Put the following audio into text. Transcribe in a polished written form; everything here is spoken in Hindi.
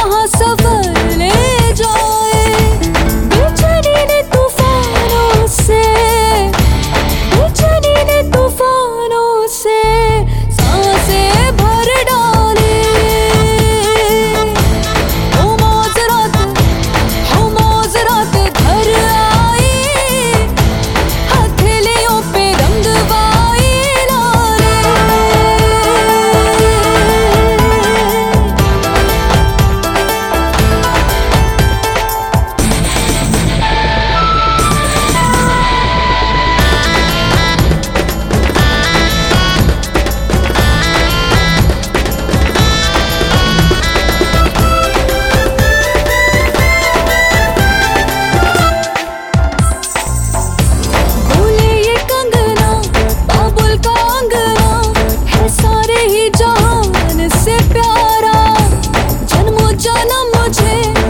जहाँ सफर ले जाए। बेचैनी ने तूफानों से, बेचैनी ने तूफानों से सांसें भर डाले। हो मौज रात घर आई, हथेलियों पे रंगवाई लाले। बोले ये कंगना बाबुल का अंगना है सारे ही जहान से प्यारा। जन्मों जन्म मुझे